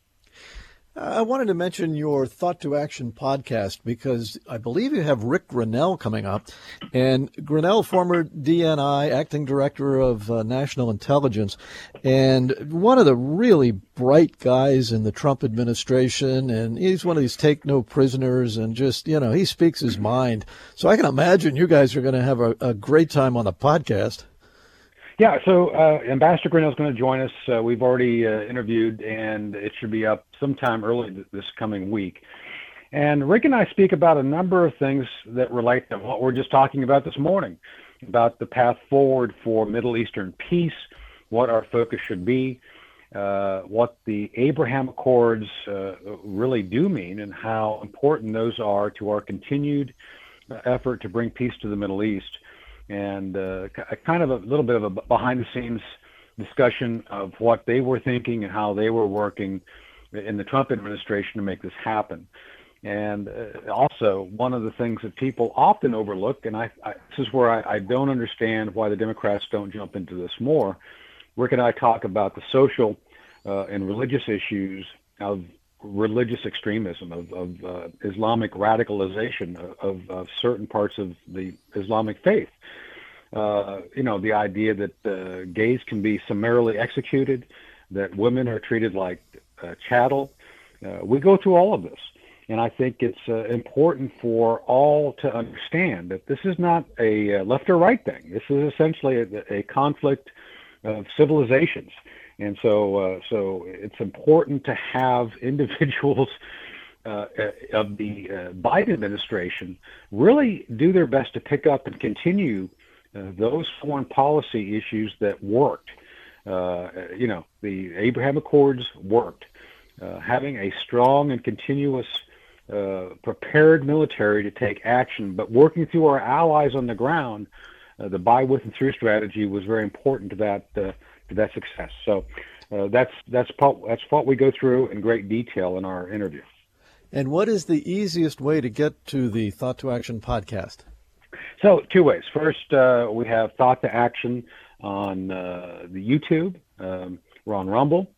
I wanted to mention your Thought to Action podcast because I believe you have Rick Grinnell coming up. And Grinnell, former D N I, acting director of uh, national intelligence, and one of the really bright guys in the Trump administration. And he's one of these take no prisoners and just, you know, he speaks his mind. So I can imagine you guys are going to have a, a great time on the podcast. Yeah, so uh, Ambassador Grinnell is going to join us. Uh, we've already uh, interviewed, and it should be up sometime early th- this coming week. And Rick and I speak about a number of things that relate to what we're just talking about this morning, about the path forward for Middle Eastern peace, what our focus should be, uh, what the Abraham Accords uh, really do mean, and how important those are to our continued effort to bring peace to the Middle East. And uh, kind of a little bit of a behind-the-scenes discussion of what they were thinking and how they were working in the Trump administration to make this happen. And uh, also, one of the things that people often overlook, and I, I, this is where I, I don't understand why the Democrats don't jump into this more, Rick and I talk about the social uh, and religious issues of religious extremism, of, of uh, Islamic radicalization of, of, of certain parts of the Islamic faith. Uh, you know, the idea that uh, gays can be summarily executed, that women are treated like uh, chattel. Uh, we go through all of this. And I think it's uh, important for all to understand that this is not a uh, left or right thing. This is essentially a, a conflict of civilizations. And so, uh, so it's important to have individuals uh, of the uh, Biden administration really do their best to pick up and continue uh, those foreign policy issues that worked. Uh, you know, the Abraham Accords worked. Uh, having a strong and continuous uh, prepared military to take action, but working through our allies on the ground, uh, the by, with, and through strategy was very important to that uh, to that success. So uh, that's that's that's what we go through in great detail in our interview. And what is the easiest way to get to the Thought to Action podcast? So two ways. First, uh, we have Thought to Action on uh, the YouTube. Um, we're on Rumble.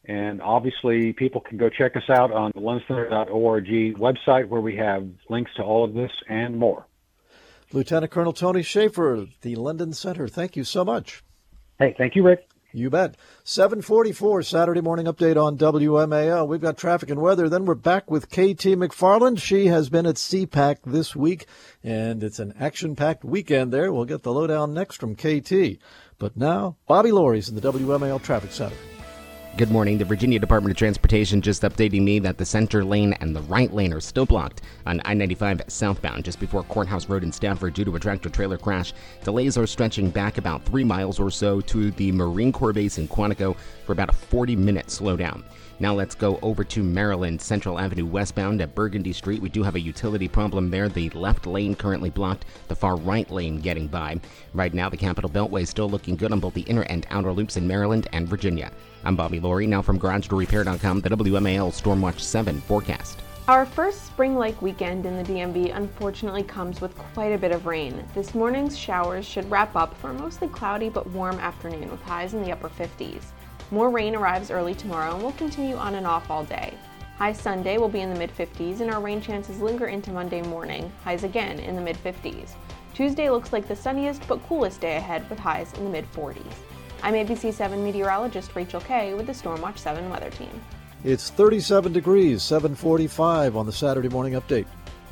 And obviously, people can go check us out on the london center dot org website, where we have links to all of this and more. Lieutenant Colonel Tony Shaffer, the London Center, thank you so much. Hey, thank you, Rick. You bet. seven forty-four, Saturday morning update on W M A L. We've got traffic and weather. Then we're back with K T McFarland. She has been at C PAC this week, and it's an action-packed weekend there. We'll get the lowdown next from K T. But now, Bobby Lori's in the W M A L Traffic Center. Good morning. The Virginia Department of Transportation just updating me that the center lane and the right lane are still blocked on I ninety-five southbound just before Courthouse Road in Stafford due to a tractor-trailer crash. Delays are stretching back about three miles or so to the Marine Corps base in Quantico for about a forty-minute slowdown. Now let's go over to Maryland, Central Avenue westbound at Burgundy Street. We do have a utility problem there. The left lane currently blocked, the far right lane getting by. Right now, the Capitol Beltway is still looking good on both the inner and outer loops in Maryland and Virginia. I'm Bobby Lori, now from garage door repair dot com, the W M A L Stormwatch seven forecast. Our first spring-like weekend in the D M V unfortunately comes with quite a bit of rain. This morning's showers should wrap up for a mostly cloudy but warm afternoon with highs in the upper fifties. More rain arrives early tomorrow and will continue on and off all day. High Sunday will be in the mid-fifties and our rain chances linger into Monday morning, highs again in the mid-fifties. Tuesday looks like the sunniest but coolest day ahead with highs in the mid-forties. I'm A B C seven meteorologist Rachel Kay with the Stormwatch seven weather team. It's thirty-seven degrees, seven forty-five on the Saturday morning update.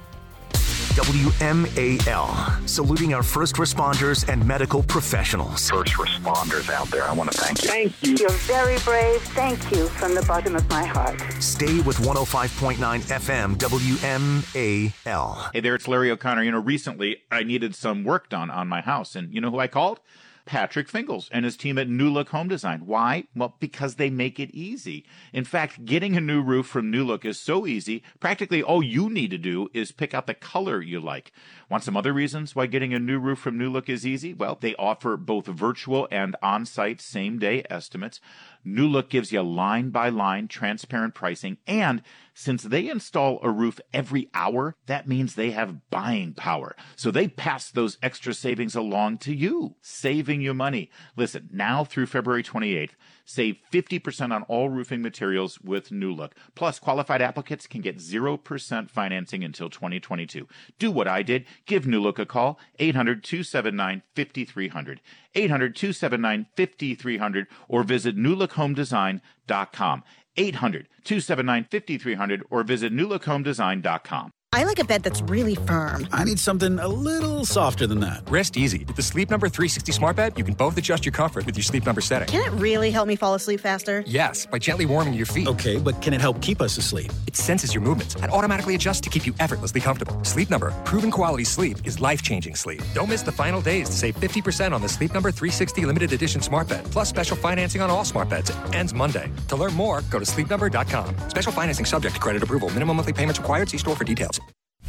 W M A L, saluting our first responders and medical professionals. First responders out there, I want to thank you. Thank you. You're very brave. Thank you from the bottom of my heart. Stay with one oh five point nine F M W M A L. Hey there, it's Larry O'Connor. You know, recently I needed some work done on my house, and you know who I called? Patrick Fingles and his team at New Look Home Design. Why? Well, because they make it easy. In fact, getting a new roof from New Look is so easy, practically all you need to do is pick out the color you like. Want some other reasons why getting a new roof from New Look is easy? Well, they offer both virtual and on-site same-day estimates. New Look gives you line-by-line transparent pricing, and since they install a roof every hour, that means they have buying power. So they pass those extra savings along to you, saving you money. Listen, now through February twenty-eighth, save fifty percent on all roofing materials with New Look. Plus, qualified applicants can get zero percent financing until twenty twenty-two. Do what I did. Give New Look a call, eight hundred, two seven nine, five three zero zero, eight hundred, two seven nine, five three zero zero, or visit new look home design dot com. eight hundred, two seven nine, five three zero zero or visit new look home design dot com. I like a bed that's really firm. I need something a little softer than that. Rest easy. With the Sleep Number three sixty smart bed, you can both adjust your comfort with your Sleep Number setting. Can it really help me fall asleep faster? Yes, by gently warming your feet. Okay, but can it help keep us asleep? It senses your movements and automatically adjusts to keep you effortlessly comfortable. Sleep Number, proven quality sleep is life-changing sleep. Don't miss the final days to save fifty percent on the Sleep Number three sixty limited edition smart bed, plus special financing on all smart beds. It ends Monday. To learn more, go to sleep number dot com. Special financing subject to credit approval. Minimum monthly payments required. See store for details.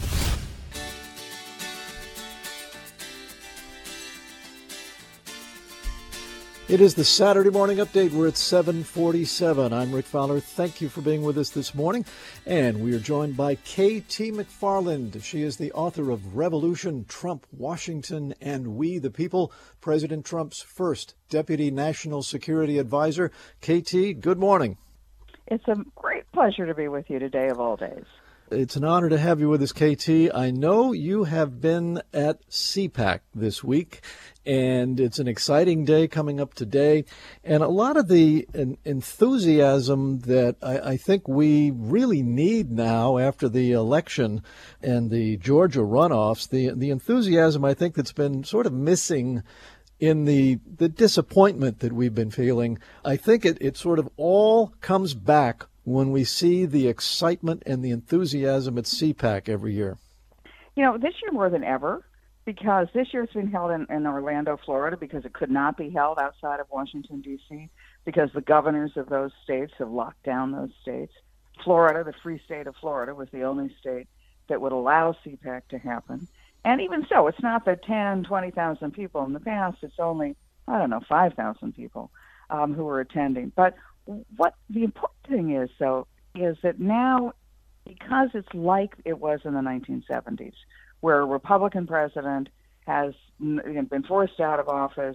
It is the Saturday morning update. We're at seven forty-seven. I'm Rick Fowler. Thank you for being with us this morning. And we are joined by K T McFarland. She is the author of Revolution, Trump, Washington, and We the People, President Trump's first Deputy National Security Advisor. K T, good morning. It's a great pleasure to be with you today of all days. It's an honor to have you with us, K T. I know you have been at C PAC this week, and it's an exciting day coming up today. And a lot of the enthusiasm that I, I think we really need now after the election and the Georgia runoffs, the, the enthusiasm I think that's been sort of missing in the the disappointment that we've been feeling, I think it, it sort of all comes back when we see the excitement and the enthusiasm at C PAC every year. You know, this year more than ever, because this year it's been held in, in Orlando, Florida, because it could not be held outside of Washington, D C, because the governors of those states have locked down those states. Florida, the free state of Florida, was the only state that would allow C PAC to happen. And even so, it's not the ten, twenty thousand people in the past. It's only, I don't know, five thousand people um, who are attending. But what the important thing is, though, is that now, because it's like it was in the nineteen seventies, where a Republican president has been forced out of office,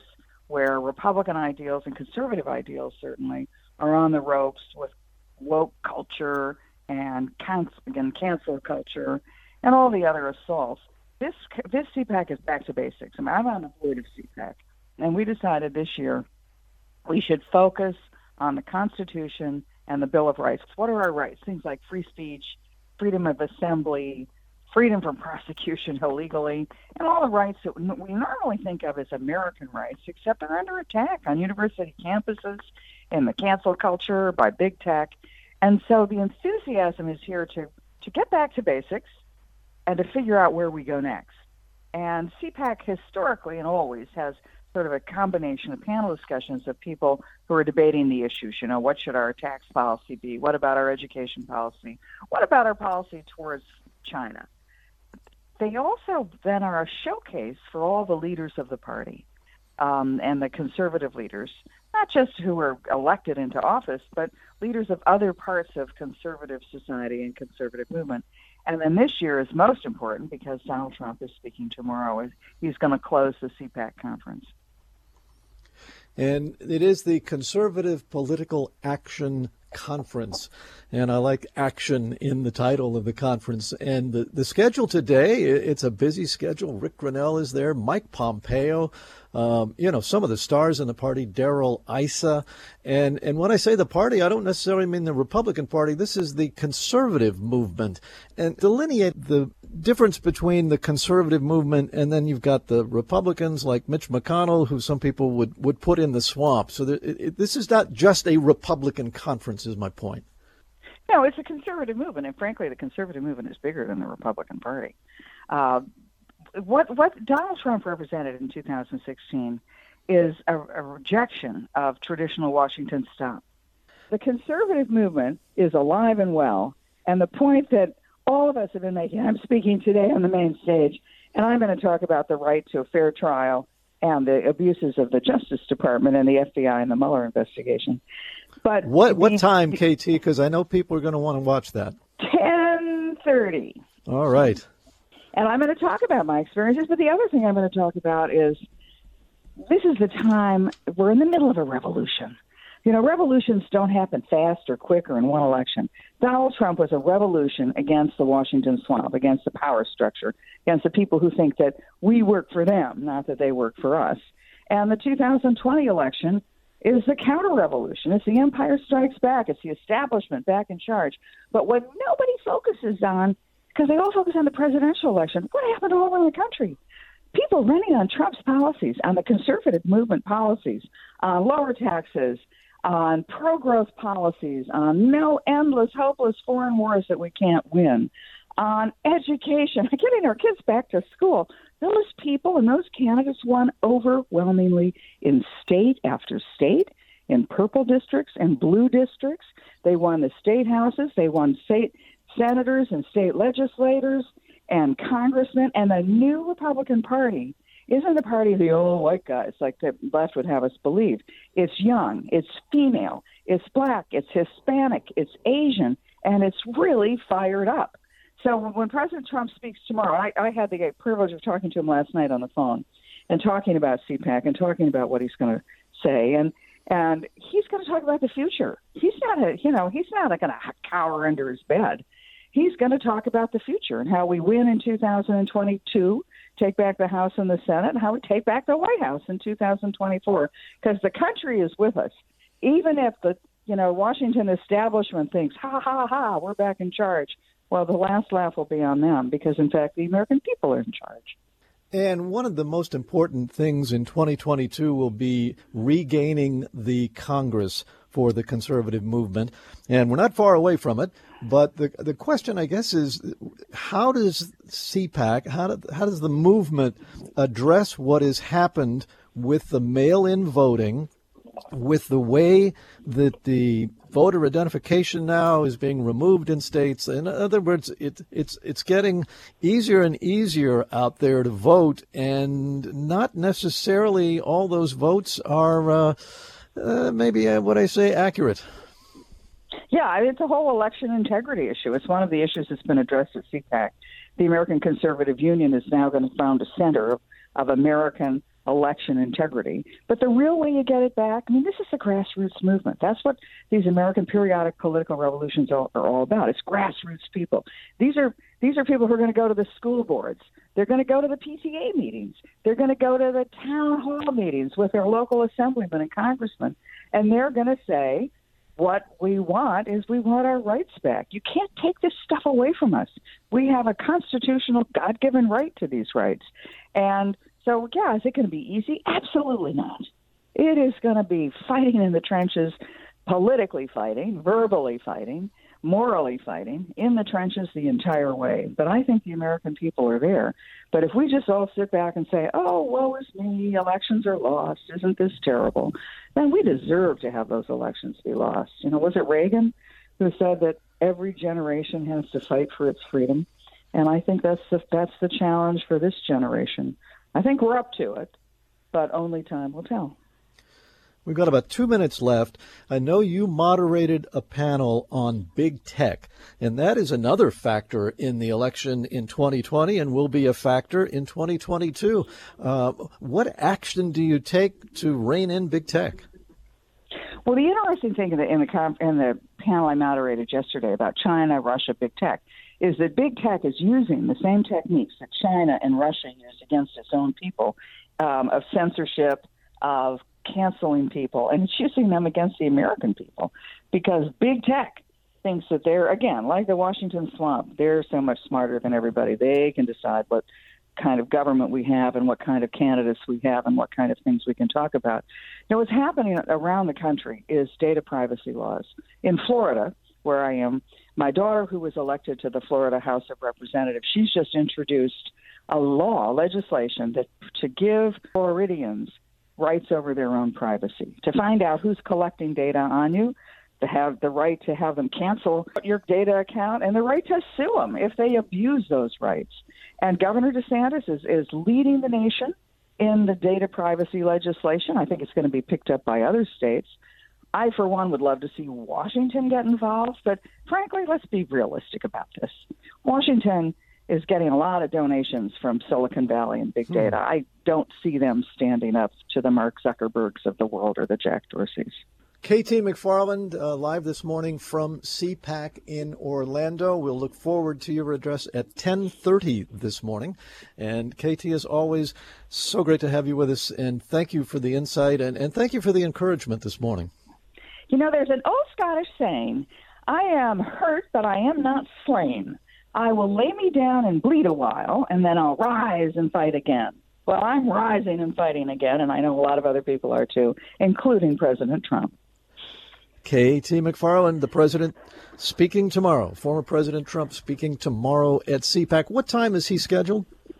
where Republican ideals and conservative ideals certainly are on the ropes with woke culture and cancel, again, cancel culture and all the other assaults. This this C PAC is back to basics. I mean, I'm on the board of C PAC, and we decided this year we should focus on the Constitution and the Bill of Rights. What are our rights? Things like free speech, freedom of assembly, freedom from prosecution illegally, and all the rights that we normally think of as American rights, except they're under attack on university campuses, in the cancel culture, by big tech. And so the enthusiasm is here to, to get back to basics and to figure out where we go next. And C PAC historically and always has sort of a combination of panel discussions of people who are debating the issues. You know, what should our tax policy be? What about our education policy? What about our policy towards China? They also then are a showcase for all the leaders of the party um, and the conservative leaders, not just who are elected into office, but leaders of other parts of conservative society and conservative movement. And then this year is most important because Donald Trump is speaking tomorrow. He's going to close the C PAC conference. And it is the Conservative Political Action Conference. And I like action in the title of the conference. And the, the schedule today, it's a busy schedule. Rick Grenell is there, Mike Pompeo, um, you know, some of the stars in the party, Darrell Issa. And, and when I say the party, I don't necessarily mean the Republican Party. This is the conservative movement. And delineate the difference between the conservative movement and then you've got the Republicans like Mitch McConnell, who some people would, would put in the swamp. So there, it, this is not just a Republican conference, is my point. No, it's a conservative movement, and frankly, the conservative movement is bigger than the Republican Party. Uh, what what Donald Trump represented in two thousand sixteen is a, a rejection of traditional Washington style. The conservative movement is alive and well, and the point that all of us have been making, I'm speaking today on the main stage, and I'm going to talk about the right to a fair trial and the abuses of the Justice Department and the F B I and the Mueller investigation. But what what time, K T? Because I know people are going to want to watch that. ten thirty. All right. And I'm going to talk about my experiences, but the other thing I'm going to talk about is this is the time, we're in the middle of a revolution. You know, revolutions don't happen fast or quick or in one election. Donald Trump was a revolution against the Washington swamp, against the power structure, against the people who think that we work for them, not that they work for us. And the two thousand twenty election is the counter-revolution. It's the Empire Strikes Back. It's the establishment back in charge. But what nobody focuses on, because they all focus on the presidential election, what happened all over the country? People running on Trump's policies, on the conservative movement policies, on lower taxes, on pro-growth policies, on no endless, hopeless foreign wars that we can't win, on education, getting our kids back to school. Those people and those candidates won overwhelmingly in state after state, in purple districts and blue districts. They won the state houses. They won state senators and state legislators and congressmen. And the new Republican Party isn't the party of the old white guys like the left would have us believe. It's young, it's female, it's black, it's Hispanic, it's Asian, and it's really fired up. So when President Trump speaks tomorrow, I, I had the privilege of talking to him last night on the phone and talking about C PAC and talking about what he's going to say. And and he's going to talk about the future. He's not a, you know, he's not going to cower under his bed. He's going to talk about the future and how we win in two thousand twenty-two, take back the House and the Senate, and how we take back the White House in two thousand twenty-four. Because the country is with us. Even if the, you know, Washington establishment thinks, ha, ha, ha, we're back in charge. Well, the last laugh will be on them because, in fact, the American people are in charge. And one of the most important things in twenty twenty-two will be regaining the Congress for the conservative movement. And we're not far away from it. But the the question, I guess, is how does C PAC, how, do, how does the movement address what has happened with the mail-in voting, with the way that the voter identification now is being removed in states? In other words, it, it's it's getting easier and easier out there to vote, and not necessarily all those votes are uh, uh, maybe uh, what I say accurate. Yeah, it's a whole election integrity issue. It's one of the issues that's been addressed at C PAC. The American Conservative Union is now going to found a center of, of American election integrity. But the real way you get it back, I mean, this is a grassroots movement. That's what these American periodic political revolutions are, are all about. It's grassroots people. These are these are people who are going to go to the school boards. They're going to go to the P T A meetings. They're going to go to the town hall meetings with their local assemblymen and congressmen. And they're going to say, what we want is we want our rights back. You can't take this stuff away from us. We have a constitutional, God-given right to these rights. And so, yeah, is it going to be easy? Absolutely not. It is going to be fighting in the trenches, politically fighting, verbally fighting, morally fighting, in the trenches the entire way. But I think the American people are there. But if we just all sit back and say, oh, woe is me, elections are lost, isn't this terrible, then we deserve to have those elections be lost. You know, was it Reagan who said that every generation has to fight for its freedom? And I think that's the, that's the challenge for this generation. I think we're up to it, but only time will tell. We've got about two minutes left. I know you moderated a panel on big tech, and that is another factor in the election in twenty twenty and will be a factor in twenty twenty-two. Uh, what action do you take to rein in big tech? Well, the interesting thing in the, in the, in the panel I moderated yesterday about China, Russia, big tech, is that big tech is using the same techniques that China and Russia used against its own people, um, of censorship, of canceling people, and it's using them against the American people because big tech thinks that they're, again, like the Washington slump, they're so much smarter than everybody. They can decide what kind of government we have and what kind of candidates we have and what kind of things we can talk about. Now, what's happening around the country is data privacy laws. In Florida, where I am, my daughter, who was elected to the Florida House of Representatives, she's just introduced a law, legislation, that to give Floridians rights over their own privacy, to find out who's collecting data on you, to have the right to have them cancel your data account, and the right to sue them if they abuse those rights. And Governor DeSantis is, is leading the nation in the data privacy legislation. I think it's going to be picked up by other states. I, for one, would love to see Washington get involved, but frankly, let's be realistic about this. Washington is getting a lot of donations from Silicon Valley and big data. Hmm. I don't see them standing up to the Mark Zuckerbergs of the world or the Jack Dorseys. Katie McFarland, uh, live this morning from C PAC in Orlando. We'll look forward to your address at ten thirty this morning. And Katie, as always, so great to have you with us, and thank you for the insight, and, and thank you for the encouragement this morning. You know, there's an old Scottish saying, I am hurt, but I am not slain. I will lay me down and bleed a while, and then I'll rise and fight again. Well, I'm rising and fighting again, and I know a lot of other people are too, including President Trump. Katie McFarland, the president, speaking tomorrow. Former President Trump speaking tomorrow at C PAC. What time is he scheduled?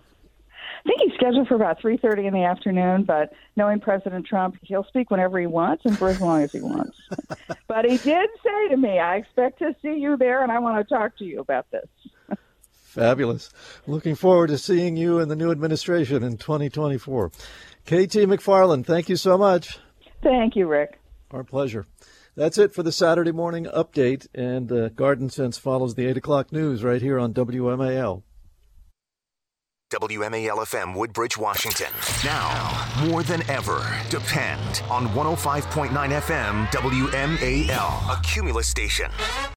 I think he's scheduled for about three thirty in the afternoon, but knowing President Trump, he'll speak whenever he wants and for as long as he wants. But he did say to me, I expect to see you there, and I want to talk to you about this. Fabulous. Looking forward to seeing you in the new administration in twenty twenty-four. Katie McFarland, thank you so much. Thank you, Rick. Our pleasure. That's it for the Saturday morning update, and uh, Garden Sense follows the eight o'clock news right here on W M A L. W M A L F M Woodbridge, Washington. Now, more than ever, depend on one oh five point nine F M W M A L, a Cumulus station.